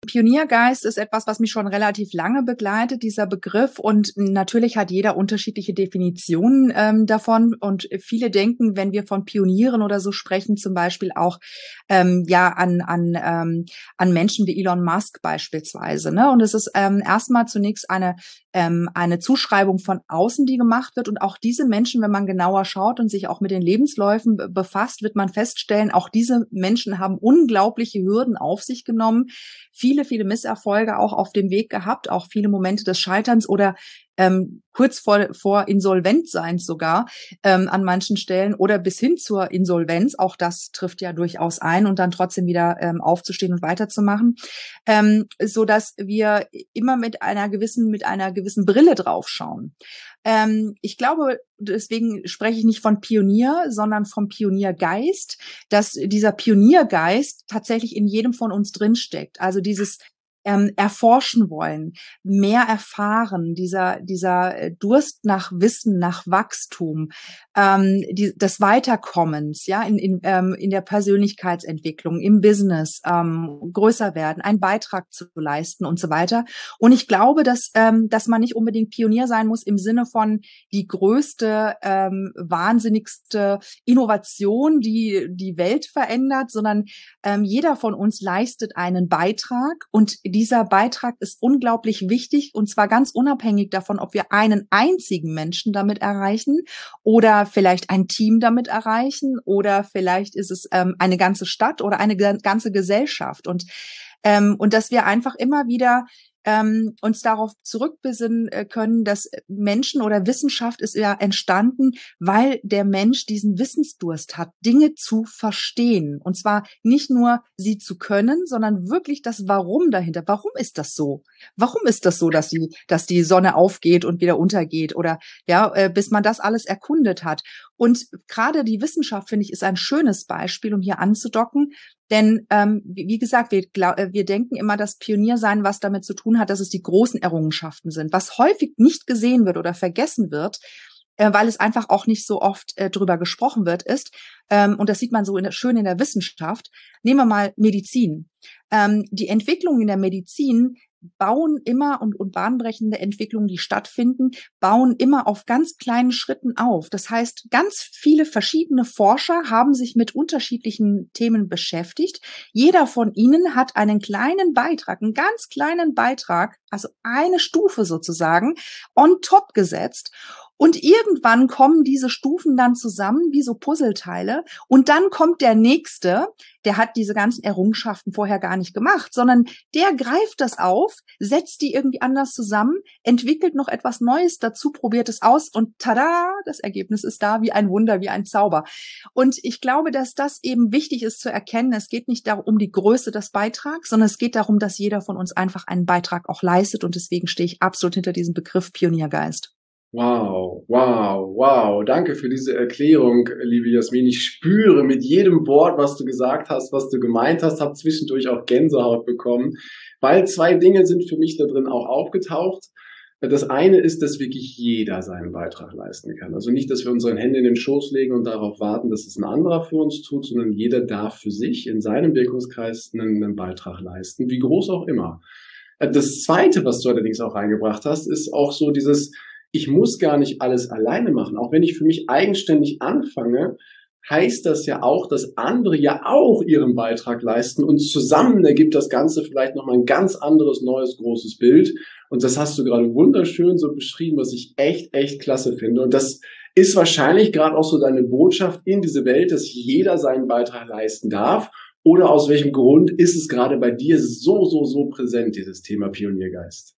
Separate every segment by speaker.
Speaker 1: Pioniergeist ist etwas, was mich schon relativ lange begleitet, dieser Begriff. Und natürlich hat jeder unterschiedliche Definitionen davon. Und viele denken, wenn wir von Pionieren oder so sprechen, zum Beispiel auch an Menschen wie Elon Musk beispielsweise. Ne? Und es ist erstmal zunächst eine Zuschreibung von außen, die gemacht wird. Und auch diese Menschen, wenn man genauer schaut und sich auch mit den Lebensläufen befasst, wird man feststellen, auch diese Menschen haben unglaubliche Hürden auf sich genommen, viele Misserfolge auch auf dem Weg gehabt, auch viele Momente des Scheiterns oder kurz vor Insolventseins sogar an manchen Stellen oder bis hin zur Insolvenz. Auch das trifft ja durchaus ein und dann trotzdem wieder aufzustehen und weiterzumachen, so dass wir immer mit einer gewissen Brille draufschauen. Ich glaube, deswegen spreche ich nicht von Pionier, sondern vom Pioniergeist, dass dieser Pioniergeist tatsächlich in jedem von uns drinsteckt. Also dieses erforschen wollen, mehr erfahren, dieser Durst nach Wissen, nach Wachstum, des Weiterkommens, ja, in der Persönlichkeitsentwicklung, im Business, größer werden, einen Beitrag zu leisten und so weiter. Und ich glaube, dass man nicht unbedingt Pionier sein muss im Sinne von die größte, wahnsinnigste Innovation, die die Welt verändert, sondern jeder von uns leistet einen Beitrag und dieser Beitrag ist unglaublich wichtig und zwar ganz unabhängig davon, ob wir einen einzigen Menschen damit erreichen oder vielleicht ein Team damit erreichen oder vielleicht ist es eine ganze Stadt oder eine ganze Gesellschaft und dass wir einfach immer wieder uns darauf zurückbesinnen können, dass Menschen oder Wissenschaft ist ja entstanden, weil der Mensch diesen Wissensdurst hat, Dinge zu verstehen. Und zwar nicht nur sie zu können, sondern wirklich das Warum dahinter. Warum ist das so? Warum ist das so, dass die Sonne aufgeht und wieder untergeht oder bis man das alles erkundet hat? Und gerade die Wissenschaft, finde ich, ist ein schönes Beispiel, um hier anzudocken. Denn wie gesagt, wir denken immer, dass Pioniersein was damit zu tun hat, dass es die großen Errungenschaften sind. Was häufig nicht gesehen wird oder vergessen wird, weil es einfach auch nicht so oft drüber gesprochen wird, ist, und das sieht man so schön in der Wissenschaft, nehmen wir mal Medizin. Die Entwicklungen in der Medizin bauen immer und bahnbrechende Entwicklungen, die stattfinden, bauen immer auf ganz kleinen Schritten auf. Das heißt, ganz viele verschiedene Forscher haben sich mit unterschiedlichen Themen beschäftigt. Jeder von ihnen hat einen kleinen Beitrag, einen ganz kleinen Beitrag, also eine Stufe sozusagen, on top gesetzt. Und irgendwann kommen diese Stufen dann zusammen wie so Puzzleteile und dann kommt der Nächste, der hat diese ganzen Errungenschaften vorher gar nicht gemacht, sondern der greift das auf, setzt die irgendwie anders zusammen, entwickelt noch etwas Neues dazu, probiert es aus und tada, das Ergebnis ist da wie ein Wunder, wie ein Zauber. Und ich glaube, dass das eben wichtig ist zu erkennen. Es geht nicht darum, um die Größe des Beitrags, sondern es geht darum, dass jeder von uns einfach einen Beitrag auch leistet und deswegen stehe ich absolut hinter diesem Begriff Pioniergeist.
Speaker 2: Wow, wow, wow. Danke für diese Erklärung, liebe Jasmin. Ich spüre mit jedem Wort, was du gesagt hast, was du gemeint hast, habe zwischendurch auch Gänsehaut bekommen, weil zwei Dinge sind für mich da drin auch aufgetaucht. Das eine ist, dass wirklich jeder seinen Beitrag leisten kann. Also nicht, dass wir unsere Hände in den Schoß legen und darauf warten, dass es ein anderer für uns tut, sondern jeder darf für sich in seinem Wirkungskreis einen Beitrag leisten, wie groß auch immer. Das zweite, was du allerdings auch reingebracht hast, ist auch so dieses, ich muss gar nicht alles alleine machen. Auch wenn ich für mich eigenständig anfange, heißt das ja auch, dass andere ja auch ihren Beitrag leisten und zusammen ergibt das Ganze vielleicht nochmal ein ganz anderes, neues, großes Bild. Und das hast du gerade wunderschön so beschrieben, was ich echt, echt klasse finde. Und das ist wahrscheinlich gerade auch so deine Botschaft in diese Welt, dass jeder seinen Beitrag leisten darf. Oder aus welchem Grund ist es gerade bei dir so präsent, dieses Thema Pioniergeist?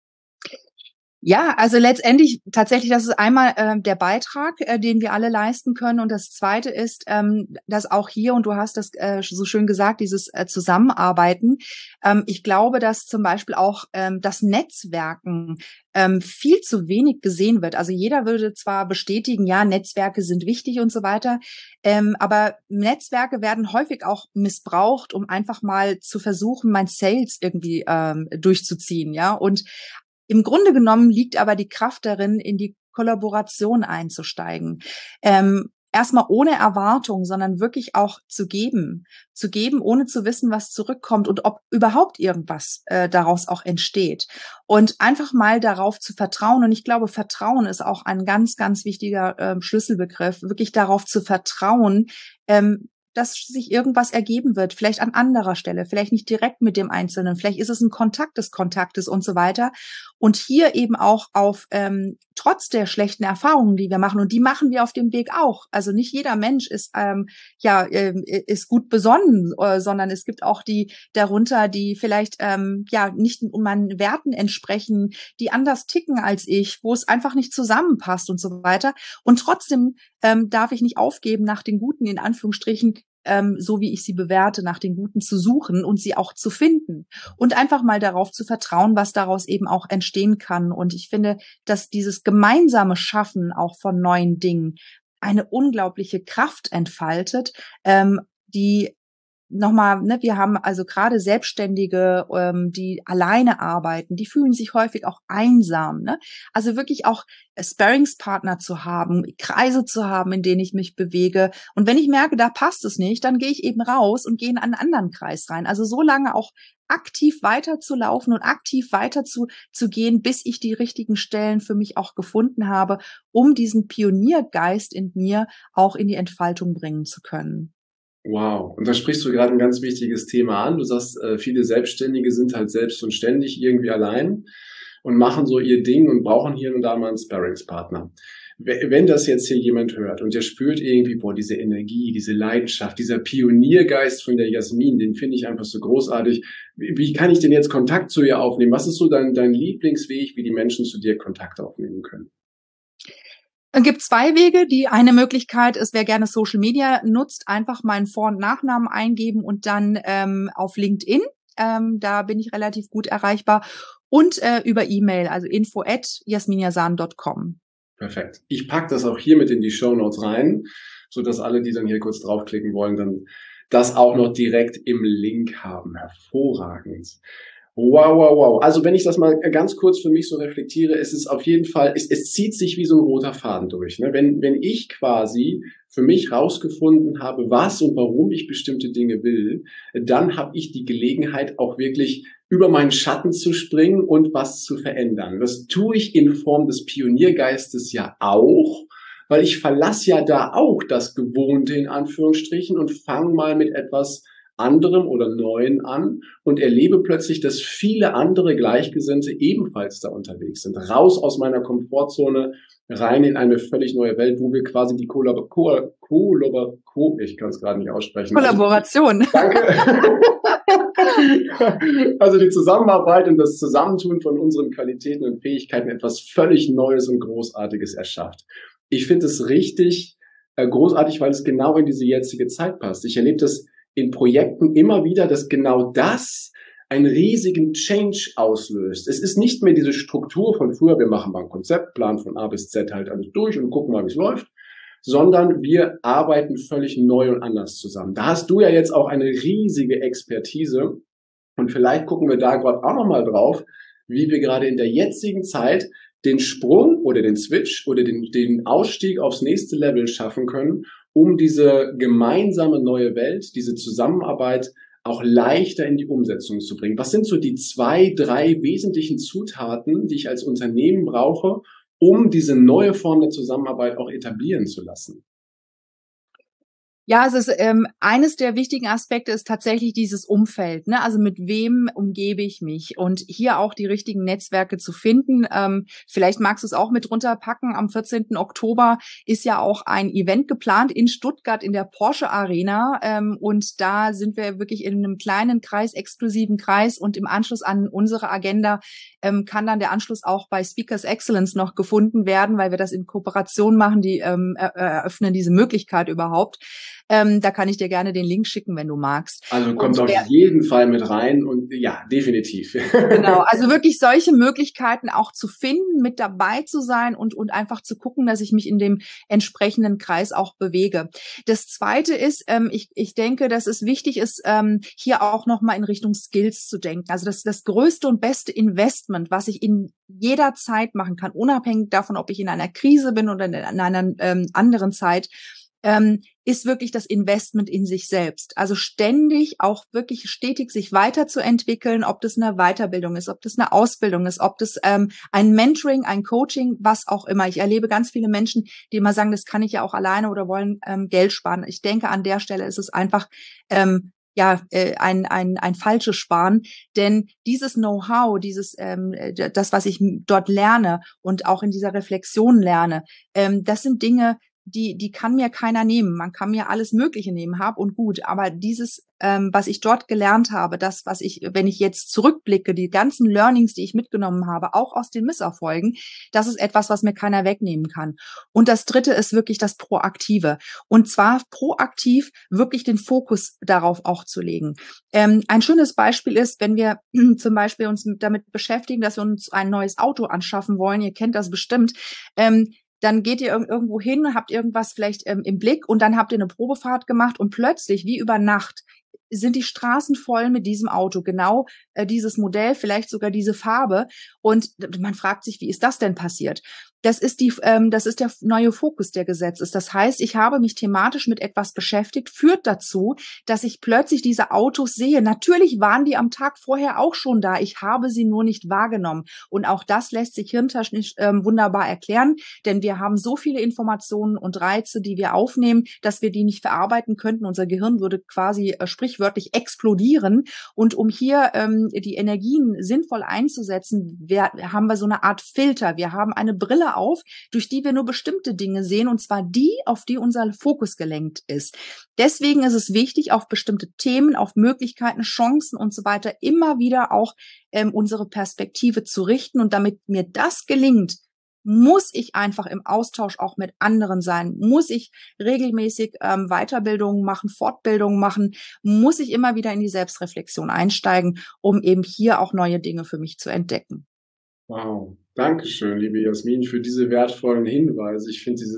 Speaker 1: Ja, also letztendlich tatsächlich, das ist einmal der Beitrag, den wir alle leisten können. Und das Zweite ist, dass auch hier, und du hast das so schön gesagt, dieses Zusammenarbeiten. Ich glaube, dass zum Beispiel auch das Netzwerken viel zu wenig gesehen wird. Also jeder würde zwar bestätigen, ja, Netzwerke sind wichtig und so weiter, aber Netzwerke werden häufig auch missbraucht, um einfach mal zu versuchen, mein Sales irgendwie durchzuziehen, ja. Und im Grunde genommen liegt aber die Kraft darin, in die Kollaboration einzusteigen. erstmal ohne Erwartung, sondern wirklich auch zu geben, ohne zu wissen, was zurückkommt und ob überhaupt irgendwas daraus auch entsteht. Und einfach mal darauf zu vertrauen. Und ich glaube, Vertrauen ist auch ein ganz, ganz wichtiger Schlüsselbegriff, wirklich darauf zu vertrauen, dass sich irgendwas ergeben wird, vielleicht an anderer Stelle, vielleicht nicht direkt mit dem Einzelnen, vielleicht ist es ein Kontakt des Kontaktes und so weiter. Und hier eben auch auf trotz der schlechten Erfahrungen, die wir machen, und die machen wir auf dem Weg auch. Also nicht jeder Mensch ist ist gut besonnen, sondern es gibt auch die darunter, die vielleicht nicht meinen Werten entsprechen, die anders ticken als ich, wo es einfach nicht zusammenpasst und so weiter. Und trotzdem darf ich nicht aufgeben, nach den Guten, in Anführungsstrichen, so wie ich sie bewerte, nach den Guten zu suchen und sie auch zu finden und einfach mal darauf zu vertrauen, was daraus eben auch entstehen kann. Und ich finde, dass dieses gemeinsame Schaffen auch von neuen Dingen eine unglaubliche Kraft entfaltet, die nochmal, ne, wir haben also gerade Selbstständige, die alleine arbeiten, die fühlen sich häufig auch einsam, ne? Also wirklich auch Sparringspartner zu haben, Kreise zu haben, in denen ich mich bewege. Und wenn ich merke, da passt es nicht, dann gehe ich eben raus und gehe in einen anderen Kreis rein. Also so lange auch aktiv weiterzulaufen und aktiv weiter zu gehen, bis ich die richtigen Stellen für mich auch gefunden habe, um diesen Pioniergeist in mir auch in die Entfaltung bringen zu können.
Speaker 2: Wow, und da sprichst du gerade ein ganz wichtiges Thema an. Du sagst, viele Selbstständige sind halt selbst und ständig irgendwie allein und machen so ihr Ding und brauchen hier und da mal einen Sparringspartner. Wenn das jetzt hier jemand hört und der spürt irgendwie, boah, diese Energie, diese Leidenschaft, dieser Pioniergeist von der Jasmin, den finde ich einfach so großartig. Wie kann ich denn jetzt Kontakt zu ihr aufnehmen? Was ist so dein Lieblingsweg, wie die Menschen zu dir Kontakt aufnehmen können?
Speaker 1: Es gibt zwei Wege. Die eine Möglichkeit ist, wer gerne Social Media nutzt, einfach meinen Vor- und Nachnamen eingeben und dann auf LinkedIn. Da bin ich relativ gut erreichbar. Und über E-Mail, also info@jasminjasan.com.
Speaker 2: Perfekt. Ich packe das auch hier mit in die Shownotes rein, so dass alle, die dann hier kurz draufklicken wollen, dann das auch noch direkt im Link haben. Hervorragend. Wow, wow, wow. Also wenn ich das mal ganz kurz für mich so reflektiere, es ist auf jeden Fall, es zieht sich wie so ein roter Faden durch. Ne? Wenn ich quasi für mich rausgefunden habe, was und warum ich bestimmte Dinge will, dann habe ich die Gelegenheit, auch wirklich über meinen Schatten zu springen und was zu verändern. Das tue ich in Form des Pioniergeistes ja auch, weil ich verlasse ja da auch das Gewohnte in Anführungsstrichen und fange mal mit etwas anderem oder Neuen an und erlebe plötzlich, dass viele andere Gleichgesinnte ebenfalls da unterwegs sind. Raus aus meiner Komfortzone, rein in eine völlig neue Welt, wo wir quasi die ich kann es gerade nicht aussprechen.
Speaker 1: Kollaboration.
Speaker 2: Danke. Also die Zusammenarbeit und das Zusammentun von unseren Qualitäten und Fähigkeiten etwas völlig Neues und Großartiges erschafft. Ich finde es richtig großartig, weil es genau in diese jetzige Zeit passt. Ich erlebe das in Projekten immer wieder, dass genau das einen riesigen Change auslöst. Es ist nicht mehr diese Struktur von früher, wir machen mal einen Konzeptplan von A bis Z halt alles durch und gucken mal, wie es läuft, sondern wir arbeiten völlig neu und anders zusammen. Da hast du ja jetzt auch eine riesige Expertise und vielleicht gucken wir da gerade auch nochmal drauf, wie wir gerade in der jetzigen Zeit den Sprung oder den Switch oder den Ausstieg aufs nächste Level schaffen können, um diese gemeinsame neue Welt, diese Zusammenarbeit auch leichter in die Umsetzung zu bringen. Was sind so die 2, 3 wesentlichen Zutaten, die ich als Unternehmen brauche, um diese neue Form der Zusammenarbeit auch etablieren zu lassen?
Speaker 1: Ja, es ist eines der wichtigen Aspekte ist tatsächlich dieses Umfeld, ne? Also mit wem umgebe ich mich und hier auch die richtigen Netzwerke zu finden. Vielleicht magst du es auch mit runterpacken. Am 14. Oktober ist ja auch ein Event geplant in Stuttgart in der Porsche Arena und da sind wir wirklich in einem kleinen Kreis, exklusiven Kreis und im Anschluss an unsere Agenda kann dann der Anschluss auch bei Speakers Excellence noch gefunden werden, weil wir das in Kooperation machen, die eröffnen diese Möglichkeit überhaupt. Da kann ich dir gerne den Link schicken, wenn du magst.
Speaker 2: Also kommt auf jeden Fall mit rein und ja, definitiv.
Speaker 1: Genau, also wirklich solche Möglichkeiten auch zu finden, mit dabei zu sein und einfach zu gucken, dass ich mich in dem entsprechenden Kreis auch bewege. Das Zweite ist, ich denke, dass es wichtig ist, hier auch nochmal in Richtung Skills zu denken. Also das größte und beste Investment, was ich in jeder Zeit machen kann, unabhängig davon, ob ich in einer Krise bin oder in einer anderen Zeit, ist wirklich das Investment in sich selbst. Also ständig, auch wirklich stetig sich weiterzuentwickeln, ob das eine Weiterbildung ist, ob das eine Ausbildung ist, ob das ein Mentoring, ein Coaching, was auch immer. Ich erlebe ganz viele Menschen, die immer sagen, das kann ich ja auch alleine oder wollen Geld sparen. Ich denke, an der Stelle ist es einfach ein falsches Sparen, denn dieses Know-how, das, was ich dort lerne und auch in dieser Reflexion lerne, das sind Dinge, die kann mir keiner nehmen. Man kann mir alles Mögliche nehmen, hab und gut. Aber dieses, was ich dort gelernt habe, das, was ich, wenn ich jetzt zurückblicke, die ganzen Learnings, die ich mitgenommen habe, auch aus den Misserfolgen, das ist etwas, was mir keiner wegnehmen kann. Und das Dritte ist wirklich das Proaktive. Und zwar proaktiv wirklich den Fokus darauf auch zu legen. Ein schönes Beispiel ist, wenn wir zum Beispiel uns damit beschäftigen, dass wir uns ein neues Auto anschaffen wollen. Ihr kennt das bestimmt. Dann geht ihr irgendwo hin, habt irgendwas vielleicht im Blick und dann habt ihr eine Probefahrt gemacht und plötzlich, wie über Nacht, sind die Straßen voll mit diesem Auto, genau dieses Modell, vielleicht sogar diese Farbe. Und man fragt sich, wie ist das denn passiert? Das ist der neue Fokus, der gesetzt ist. Das heißt, ich habe mich thematisch mit etwas beschäftigt, führt dazu, dass ich plötzlich diese Autos sehe. Natürlich waren die am Tag vorher auch schon da. Ich habe sie nur nicht wahrgenommen. Und auch das lässt sich hirntechnisch wunderbar erklären, denn wir haben so viele Informationen und Reize, die wir aufnehmen, dass wir die nicht verarbeiten könnten. Unser Gehirn würde quasi sprichwörtlich explodieren. Und um hier die Energien sinnvoll einzusetzen, haben wir so eine Art Filter. Wir haben eine Brille auf, durch die wir nur bestimmte Dinge sehen, und zwar die, auf die unser Fokus gelenkt ist. Deswegen ist es wichtig, auf bestimmte Themen, auf Möglichkeiten, Chancen und so weiter immer wieder auch unsere Perspektive zu richten. Und damit mir das gelingt, muss ich einfach im Austausch auch mit anderen sein, muss ich regelmäßig Weiterbildungen machen, Fortbildungen machen, muss ich immer wieder in die Selbstreflexion einsteigen, um eben hier auch neue Dinge für mich zu entdecken.
Speaker 2: Wow, Dankeschön, liebe Jasmin, für diese wertvollen Hinweise. Ich finde,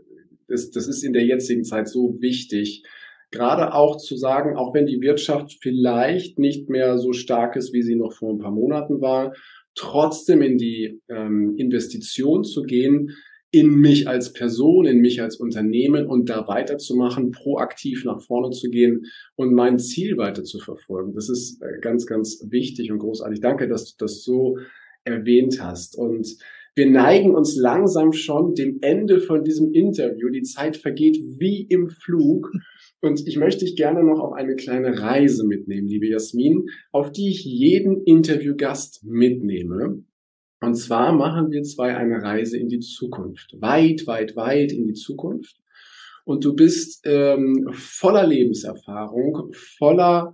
Speaker 2: das ist in der jetzigen Zeit so wichtig, gerade auch zu sagen, auch wenn die Wirtschaft vielleicht nicht mehr so stark ist, wie sie noch vor ein paar Monaten war, trotzdem in die Investition zu gehen, in mich als Person, in mich als Unternehmen und da weiterzumachen, proaktiv nach vorne zu gehen und mein Ziel weiter zu verfolgen. Das ist ganz, ganz wichtig und großartig. Danke, dass du das so erwähnt hast. Und wir neigen uns langsam schon dem Ende von diesem Interview. Die Zeit vergeht wie im Flug. Und ich möchte dich gerne noch auf eine kleine Reise mitnehmen, liebe Jasmin, auf die ich jeden Interviewgast mitnehme. Und zwar machen wir zwei eine Reise in die Zukunft. Weit, weit, weit in die Zukunft. Und du bist voller Lebenserfahrung, voller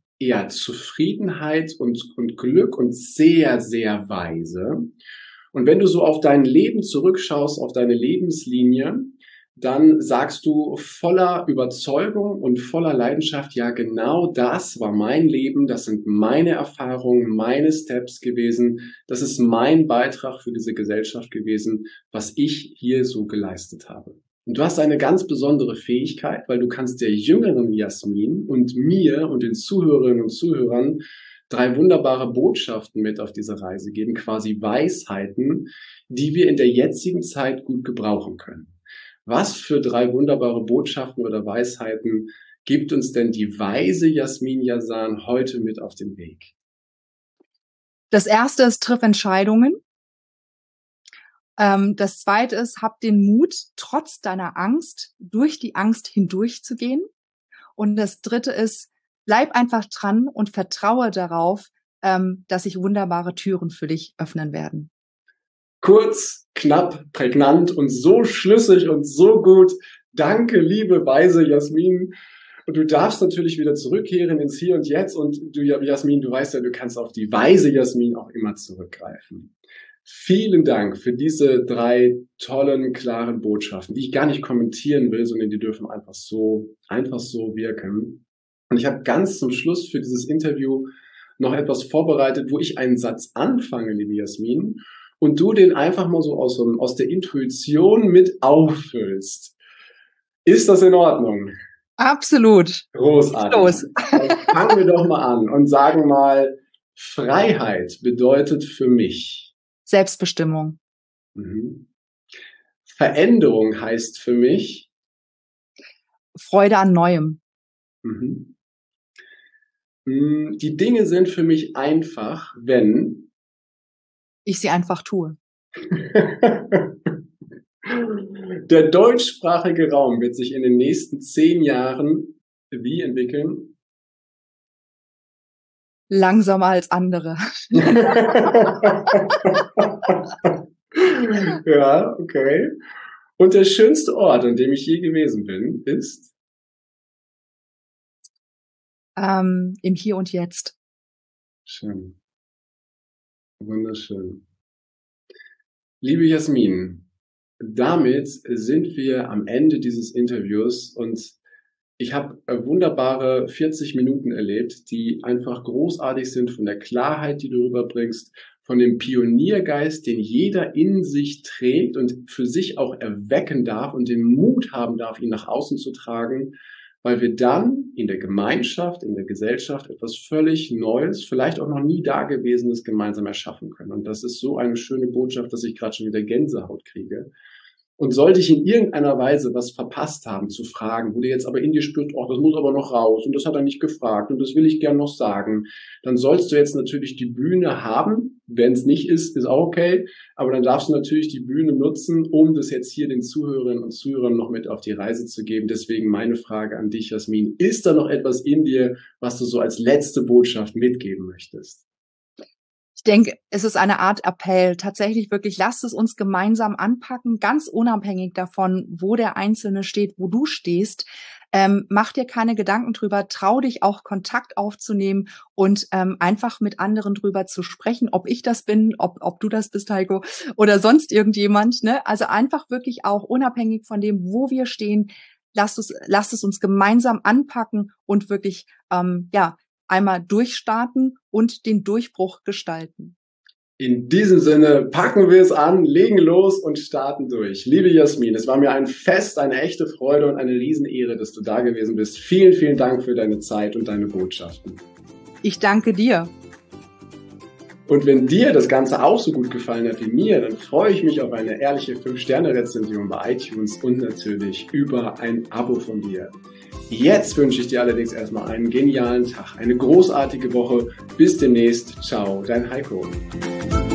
Speaker 2: Zufriedenheit und Glück und sehr, sehr weise. Und wenn du so auf dein Leben zurückschaust, auf deine Lebenslinie, dann sagst du voller Überzeugung und voller Leidenschaft, ja, genau das war mein Leben, das sind meine Erfahrungen, meine Steps gewesen, das ist mein Beitrag für diese Gesellschaft gewesen, was ich hier so geleistet habe. Und du hast eine ganz besondere Fähigkeit, weil du kannst der jüngeren Jasmin und mir und den Zuhörerinnen und Zuhörern 3 wunderbare Botschaften mit auf diese Reise geben, quasi Weisheiten, die wir in der jetzigen Zeit gut gebrauchen können. Was für 3 wunderbare Botschaften oder Weisheiten gibt uns denn die weise Jasmin Yazan heute mit auf den Weg?
Speaker 1: Das erste ist, triff Entscheidungen. Das zweite ist, hab den Mut, trotz deiner Angst, durch die Angst hindurchzugehen. Und das dritte ist, bleib einfach dran und vertraue darauf, dass sich wunderbare Türen für dich öffnen werden.
Speaker 2: Kurz, knapp, prägnant und so schlüssig und so gut. Danke, liebe weise Jasmin. Und du darfst natürlich wieder zurückkehren ins Hier und Jetzt. Und du, Jasmin, du weißt ja, du kannst auf die weise Jasmin auch immer zurückgreifen. Vielen Dank für diese 3 tollen, klaren Botschaften, die ich gar nicht kommentieren will, sondern die dürfen einfach so wirken. Und ich habe ganz zum Schluss für dieses Interview noch etwas vorbereitet, wo ich einen Satz anfange, liebe Jasmin, und du den einfach mal so aus der Intuition mit auffüllst. Ist das in Ordnung?
Speaker 1: Absolut.
Speaker 2: Großartig.
Speaker 1: Los.
Speaker 2: Fangen wir doch mal an und sagen mal, Freiheit bedeutet für mich
Speaker 1: Selbstbestimmung.
Speaker 2: Veränderung heißt für mich
Speaker 1: Freude an Neuem.
Speaker 2: Mhm. Die Dinge sind für mich einfach, wenn
Speaker 1: ich sie einfach tue.
Speaker 2: Der deutschsprachige Raum wird sich in den nächsten 10 Jahren wie entwickeln?
Speaker 1: Langsamer als andere.
Speaker 2: Ja, okay. Und der schönste Ort, an dem ich je gewesen bin, ist?
Speaker 1: Im Hier und Jetzt.
Speaker 2: Schön. Wunderschön. Liebe Jasmin, damit sind wir am Ende dieses Interviews und ich habe wunderbare 40 Minuten erlebt, die einfach großartig sind von der Klarheit, die du rüberbringst, von dem Pioniergeist, den jeder in sich trägt und für sich auch erwecken darf und den Mut haben darf, ihn nach außen zu tragen, weil wir dann in der Gemeinschaft, in der Gesellschaft etwas völlig Neues, vielleicht auch noch nie Dagewesenes gemeinsam erschaffen können. Und das ist so eine schöne Botschaft, dass ich gerade schon wieder Gänsehaut kriege. Und sollte ich in irgendeiner Weise was verpasst haben zu fragen, wo du jetzt aber in dir spürst, oh, das muss aber noch raus und das hat er nicht gefragt und das will ich gern noch sagen, dann sollst du jetzt natürlich die Bühne haben. Wenn es nicht ist, ist auch okay. Aber dann darfst du natürlich die Bühne nutzen, um das jetzt hier den Zuhörerinnen und Zuhörern noch mit auf die Reise zu geben. Deswegen meine Frage an dich, Jasmin. Ist da noch etwas in dir, was du so als letzte Botschaft mitgeben möchtest?
Speaker 1: Ich denke, es ist eine Art Appell. Tatsächlich wirklich, lasst es uns gemeinsam anpacken, ganz unabhängig davon, wo der Einzelne steht, wo du stehst. Mach dir keine Gedanken drüber, trau dich auch Kontakt aufzunehmen und einfach mit anderen drüber zu sprechen, ob ich das bin, ob du das bist, Heiko, oder sonst irgendjemand. Ne? Also einfach wirklich auch unabhängig von dem, wo wir stehen, lasst es uns gemeinsam anpacken und wirklich, einmal durchstarten und den Durchbruch gestalten.
Speaker 2: In diesem Sinne packen wir es an, legen los und starten durch. Liebe Jasmin, es war mir ein Fest, eine echte Freude und eine Riesenehre, dass du da gewesen bist. Vielen, vielen Dank für deine Zeit und deine Botschaften.
Speaker 1: Ich danke dir.
Speaker 2: Und wenn dir das Ganze auch so gut gefallen hat wie mir, dann freue ich mich auf eine ehrliche 5-Sterne-Rezension bei iTunes und natürlich über ein Abo von dir. Jetzt wünsche ich dir allerdings erstmal einen genialen Tag, eine großartige Woche. Bis demnächst. Ciao, dein Heiko.